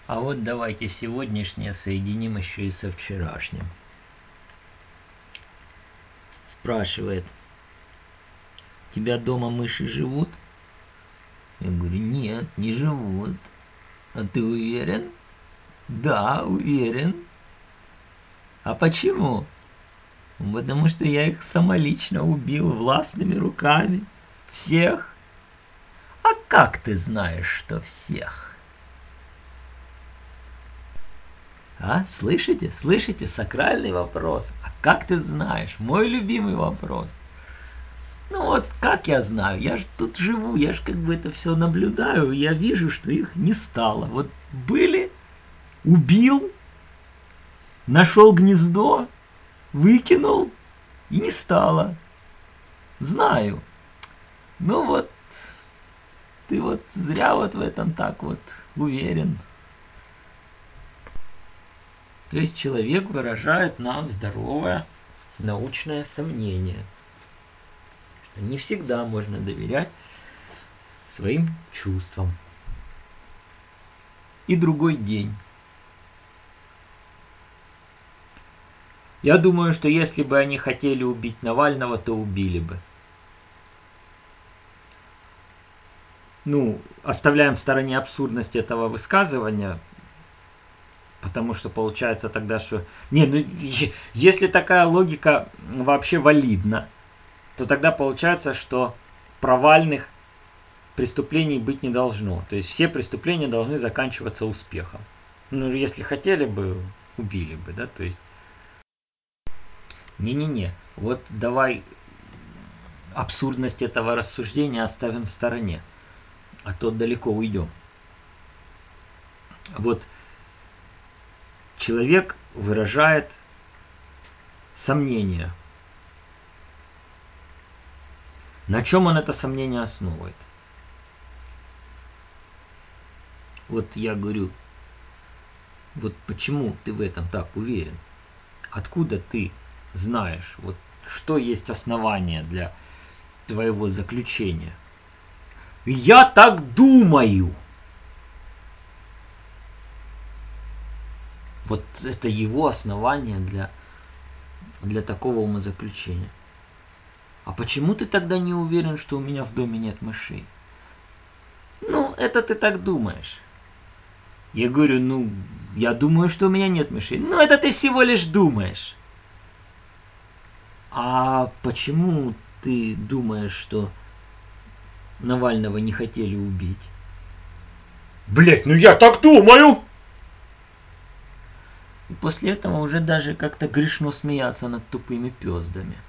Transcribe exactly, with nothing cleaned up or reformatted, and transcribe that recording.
А вот давайте сегодняшнее соединим еще и со вчерашним. Спрашивает: у тебя дома мыши живут? Я говорю: нет, не живут. А ты уверен? Да, уверен. А почему? Потому что я их самолично убил властными руками. Всех. А как ты знаешь, что всех? А, слышите? Слышите? Сакральный вопрос. А как ты знаешь? Мой любимый вопрос. Ну вот, как я знаю? Я же тут живу, я же как бы это все наблюдаю. Я вижу, что их не стало. Вот были, убил, нашел гнездо, выкинул, и не стало. Знаю. Ну вот, ты вот зря вот в этом так вот уверен. То есть человек выражает нам здоровое научное сомнение. Что не всегда можно доверять своим чувствам. И другой день. Я думаю, что если бы они хотели убить Навального, то убили бы. Ну, оставляем в стороне абсурдность этого высказывания, потому что получается тогда, что... Не, ну, если такая логика вообще валидна, то тогда получается, что провальных преступлений быть не должно. То есть все преступления должны заканчиваться успехом. Ну, если хотели бы, убили бы, да, то есть... Не-не-не, вот давай абсурдность этого рассуждения оставим в стороне, а то далеко уйдем. Вот человек выражает сомнение. На чем он это сомнение основывает? Вот я говорю, вот почему ты в этом так уверен? Откуда ты знаешь, вот что есть основание для твоего заключения? Я так думаю. Вот это его основание для, для такого умозаключения. А почему ты тогда не уверен, что у меня в доме нет мышей? Ну, это ты так думаешь. Я говорю, ну, я думаю, что у меня нет мышей. Ну, это ты всего лишь думаешь. А почему ты думаешь, что Навального не хотели убить? Блять, ну я так думаю! И после этого уже даже как-то грешно смеяться над тупыми пёздами.